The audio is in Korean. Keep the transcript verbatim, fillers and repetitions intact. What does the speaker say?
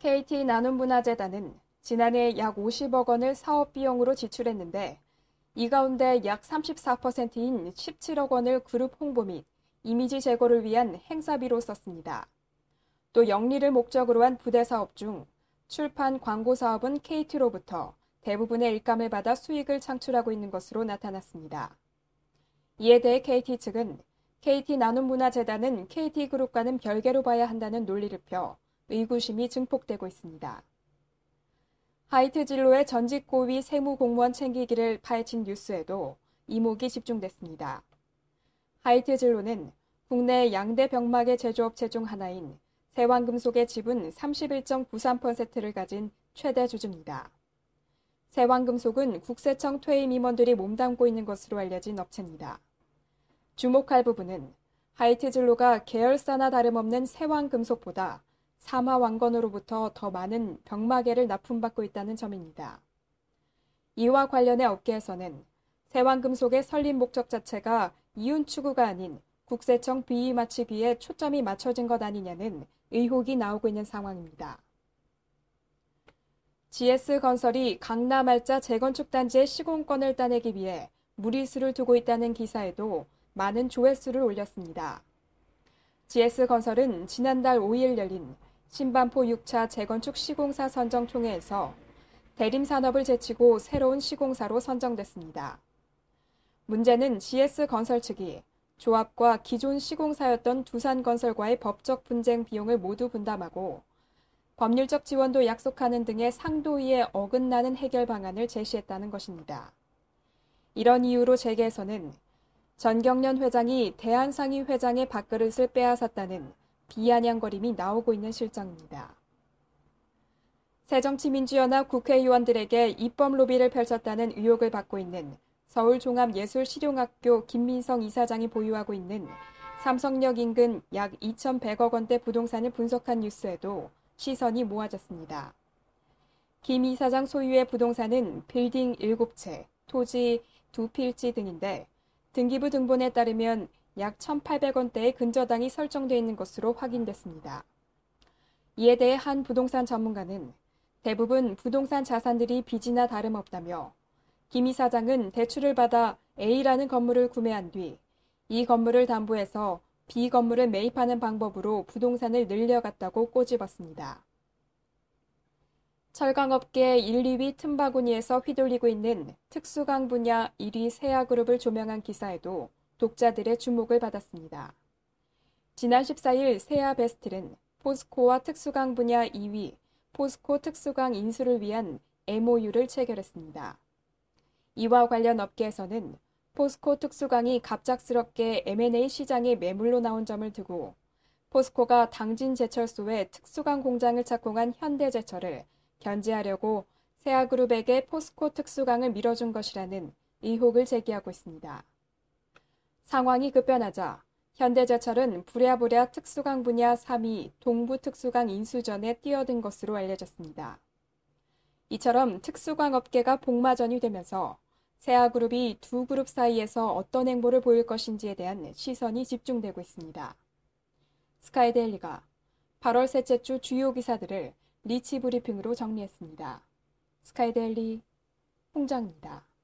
케이티 나눔문화재단은 지난해 약 오십억 원을 사업 비용으로 지출했는데 이 가운데 약 삼십사 퍼센트인 십칠억 원을 그룹 홍보 및 이미지 제고를 위한 행사비로 썼습니다. 또 영리를 목적으로 한 부대 사업 중 출판 광고 사업은 케이티로부터 대부분의 일감을 받아 수익을 창출하고 있는 것으로 나타났습니다. 이에 대해 케이티 측은 케이티 나눔문화재단은 케이티그룹과는 별개로 봐야 한다는 논리를 펴 의구심이 증폭되고 있습니다. 하이트 진로의 전직 고위 세무공무원 챙기기를 파헤친 뉴스에도 이목이 집중됐습니다. 하이트 진로는 국내 양대 병마개 제조업체 중 하나인 세왕금속의 지분 삼십일 점 구삼 퍼센트를 가진 최대 주주입니다. 세왕금속은 국세청 퇴임 임원들이 몸담고 있는 것으로 알려진 업체입니다. 주목할 부분은 하이트 진로가 계열사나 다름없는 세왕금속보다 사마왕건으로부터 더 많은 병마개를 납품받고 있다는 점입니다. 이와 관련해 업계에서는 세왕금속의 설립 목적 자체가 이윤 추구가 아닌 국세청 비위 맞추기에 초점이 맞춰진 것 아니냐는 의혹이 나오고 있는 상황입니다. 지에스건설이 강남알짜 재건축 단지의 시공권을 따내기 위해 무리수를 두고 있다는 기사에도 많은 조회수를 올렸습니다. 지에스건설은 지난달 오 일 열린 신반포 육 차 재건축 시공사 선정총회에서 대림산업을 제치고 새로운 시공사로 선정됐습니다. 문제는 지에스건설 측이 조합과 기존 시공사였던 두산건설과의 법적 분쟁 비용을 모두 분담하고 법률적 지원도 약속하는 등의 상도위에 어긋나는 해결 방안을 제시했다는 것입니다. 이런 이유로 재계에서는 전경련 회장이 대한상의 회장의 밥그릇을 빼앗았다는 비아냥거림이 나오고 있는 실정입니다. 새정치민주연합 국회의원들에게 입법 로비를 펼쳤다는 의혹을 받고 있는 서울종합예술실용학교 김민성 이사장이 보유하고 있는 삼성역 인근 약 이천백억 원대 부동산을 분석한 뉴스에도 시선이 모아졌습니다. 김 이사장 소유의 부동산은 빌딩 일곱 채, 토지 두 필지 등인데 등기부 등본에 따르면 약 천팔백 원대의 근저당이 설정돼 있는 것으로 확인됐습니다. 이에 대해 한 부동산 전문가는 대부분 부동산 자산들이 빚이나 다름없다며 김 이사장은 대출을 받아 A라는 건물을 구매한 뒤 이 건물을 담보해서 B 건물을 매입하는 방법으로 부동산을 늘려갔다고 꼬집었습니다. 철강업계 일, 이 위 틈바구니에서 휘둘리고 있는 특수강 분야 일 위 세아그룹을 조명한 기사에도 독자들의 주목을 받았습니다. 지난 십사 일 세아베스틀은 포스코와 특수강 분야 이 위 포스코 특수강 인수를 위한 엠오유를 체결했습니다. 이와 관련 업계에서는 포스코 특수강이 갑작스럽게 엠 앤 에이 시장에 매물로 나온 점을 두고 포스코가 당진제철소에 특수강 공장을 착공한 현대제철을 견제하려고 세아그룹에게 포스코 특수강을 밀어준 것이라는 의혹을 제기하고 있습니다. 상황이 급변하자 현대제철은 부랴부랴 특수강 분야 삼 위 동부특수강 인수전에 뛰어든 것으로 알려졌습니다. 이처럼 특수강 업계가 복마전이 되면서 세아그룹이 두 그룹 사이에서 어떤 행보를 보일 것인지에 대한 시선이 집중되고 있습니다. 스카이데일리가 팔월 셋째 주 주요 기사들을 리치 브리핑으로 정리했습니다. 스카이데일리 홍정입니다.